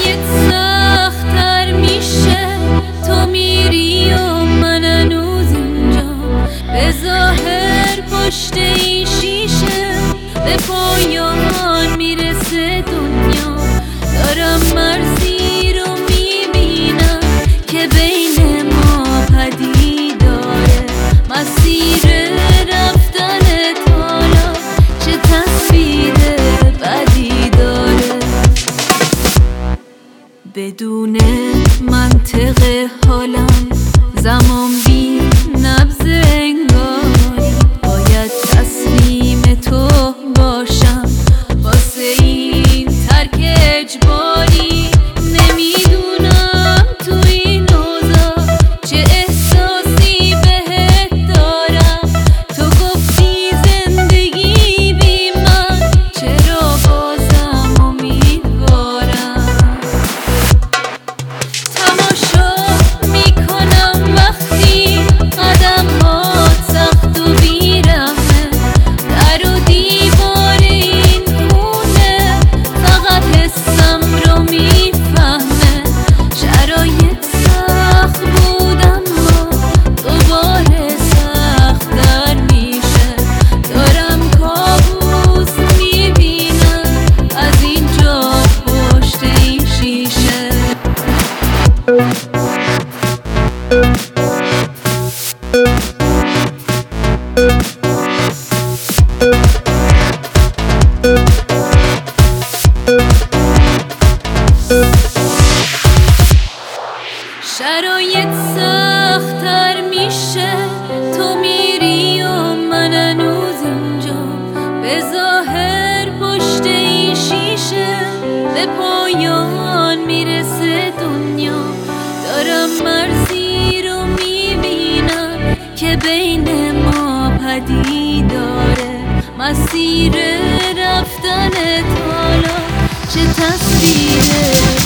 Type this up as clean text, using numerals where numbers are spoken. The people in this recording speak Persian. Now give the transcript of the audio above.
شرایط سخت‌تر میشه، تو میری و من هنوز اینجا. به ظاهر پشت این شیشه به پایان میرسه دنیا. دارم مرزی رو میبینم که بین ما پدید داره. مسیر رفتن حالا چه تصویر بدی داره. بدون منطق حالم زمان بی نبض انگاری. باید تسلیم تو باشم واسه این ترک اجباری. نمیدونم تو این اوضاع چه احساسی بهت دارم. تو گفتی زندگی بی من، چرا بازم امیدوارم. تماشا میکنم وقتی قدم‌هات سخت و بیرحمه. در و دیوار این خونه فقط حسم رو میفهمه. شرایط سخت بود اما دوباره سخت‌تر میشه. دارم کابوس میبینم از اینجا پشت این شیشه. شرایط سخت‌تر میشه، تو میری و من هنوز اینجا. به ظاهر پشت این شیشه به پایان میرسه دنیا. دارم مرزی رو میبینم که بین ما پدید داره. مسیر رفتن حالا چه تصویر